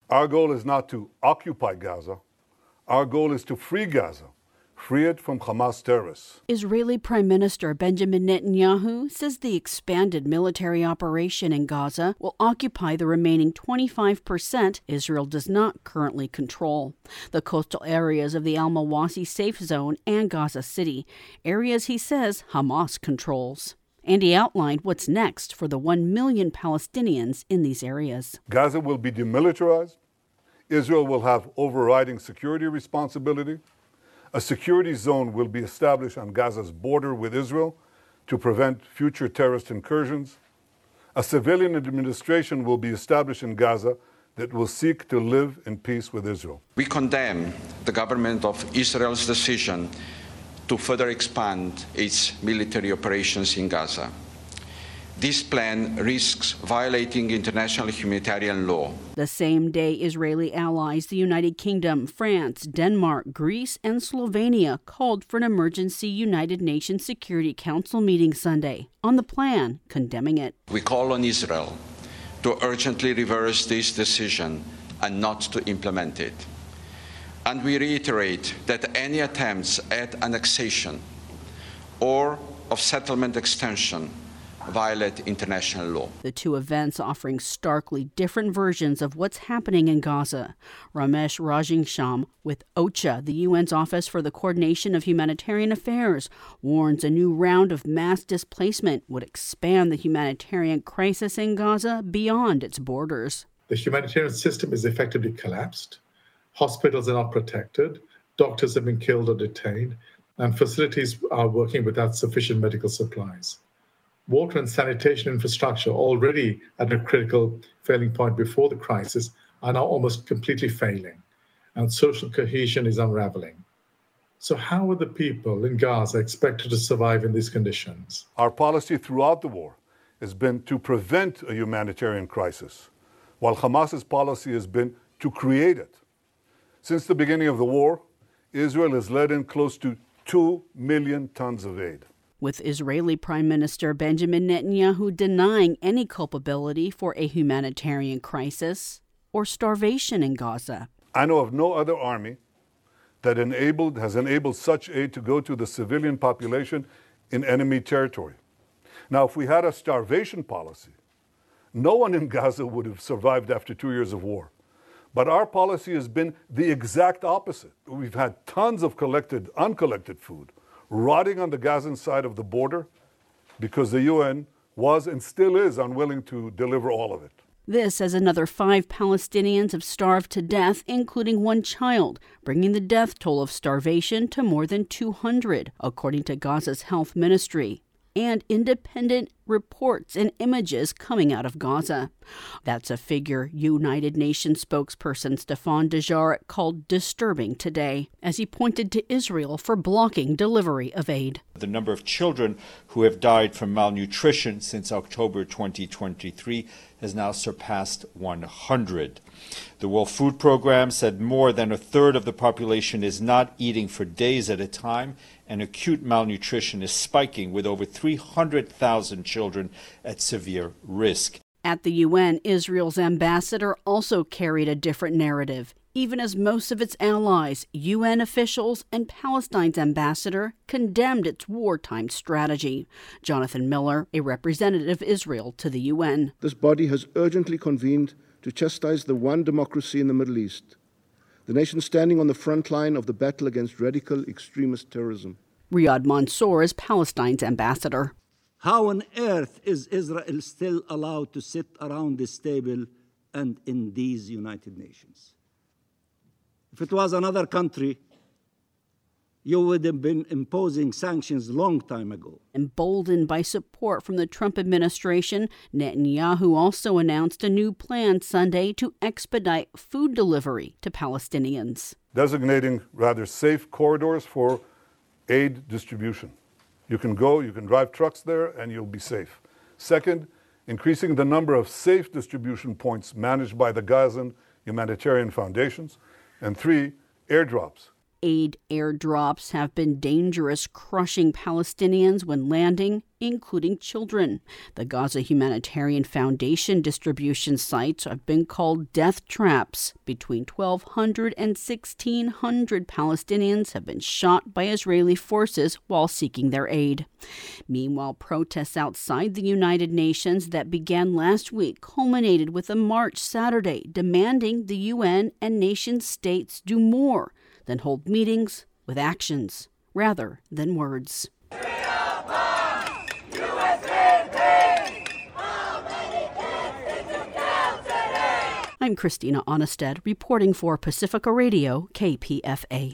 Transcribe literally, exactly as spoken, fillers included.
Our goal is not to occupy Gaza. Our goal is to free Gaza, free it from Hamas terrorists. Israeli Prime Minister Benjamin Netanyahu says the expanded military operation in Gaza will occupy the remaining twenty-five percent Israel does not currently control. The coastal areas of the Al-Mawasi safe zone and Gaza City, areas he says Hamas controls. And he outlined what's next for the one million Palestinians in these areas. Gaza will be demilitarized. Israel will have overriding security responsibility. A security zone will be established on Gaza's border with Israel to prevent future terrorist incursions. A civilian administration will be established in Gaza that will seek to live in peace with Israel. We condemn the government of Israel's decision to further expand its military operations in Gaza. This plan risks violating international humanitarian law. The same day, Israeli allies, the United Kingdom, France, Denmark, Greece, and Slovenia called for an emergency United Nations Security Council meeting Sunday on the plan, condemning it. We call on Israel to urgently reverse this decision and not to implement it. And we reiterate that any attempts at annexation or of settlement extension violate international law. The two events offering starkly different versions of what's happening in Gaza. Ramesh Rajansham with OCHA, the U N's Office for the Coordination of Humanitarian Affairs, warns a new round of mass displacement would expand the humanitarian crisis in Gaza beyond its borders. The humanitarian system is effectively collapsed. Hospitals are not protected. Doctors have been killed or detained, and facilities are working without sufficient medical supplies. Water and sanitation infrastructure, already at a critical failing point before the crisis, are now almost completely failing, and social cohesion is unraveling. So how are the people in Gaza expected to survive in these conditions? Our policy throughout the war has been to prevent a humanitarian crisis, while Hamas's policy has been to create it. Since the beginning of the war, Israel has let in close to two million tons of aid. With Israeli Prime Minister Benjamin Netanyahu denying any culpability for a humanitarian crisis or starvation in Gaza. I know of no other army that enabled, has enabled such aid to go to the civilian population in enemy territory. Now, if we had a starvation policy, no one in Gaza would have survived after two years of war. But our policy has been the exact opposite. We've had tons of collected, uncollected food rotting on the Gazan side of the border because the U N was and still is unwilling to deliver all of it. This as another five Palestinians have starved to death, including one child, bringing the death toll of starvation to more than two hundred, according to Gaza's health ministry. And independent reports and images coming out of Gaza. That's a figure United Nations spokesperson Stefan Dujarric called disturbing today, as he pointed to Israel for blocking delivery of aid. The number of children who have died from malnutrition since October twenty twenty-three has now surpassed one hundred. The World Food Programme said more than a third of the population is not eating for days at a time, and acute malnutrition is spiking, with over three hundred thousand children at severe risk. At the U N, Israel's ambassador also carried a different narrative, even as most of its allies, U N officials, and Palestine's ambassador condemned its wartime strategy. Jonathan Miller, a representative of Israel to the U N. This body has urgently convened to chastise the one democracy in the Middle East, the nation standing on the front line of the battle against radical extremist terrorism. Riyad Mansour is Palestine's ambassador. How on earth is Israel still allowed to sit around this table and in these United Nations? If it was another country, you would have been imposing sanctions a long time ago. Emboldened by support from the Trump administration, Netanyahu also announced a new plan Sunday to expedite food delivery to Palestinians. Designating rather safe corridors for aid distribution. You can go, you can drive trucks there, and you'll be safe. Second, increasing the number of safe distribution points managed by the Gazan humanitarian foundations. And three, airdrops. Aid airdrops have been dangerous, crushing Palestinians when landing, including children. The Gaza Humanitarian Foundation distribution sites have been called death traps. Between twelve hundred and sixteen hundred Palestinians have been shot by Israeli forces while seeking their aid. Meanwhile, protests outside the United Nations that began last week culminated with a march Saturday demanding the U N and nation states do more than hold meetings with actions rather than words. I'm Christina Onnested, reporting for Pacifica Radio, K P F A.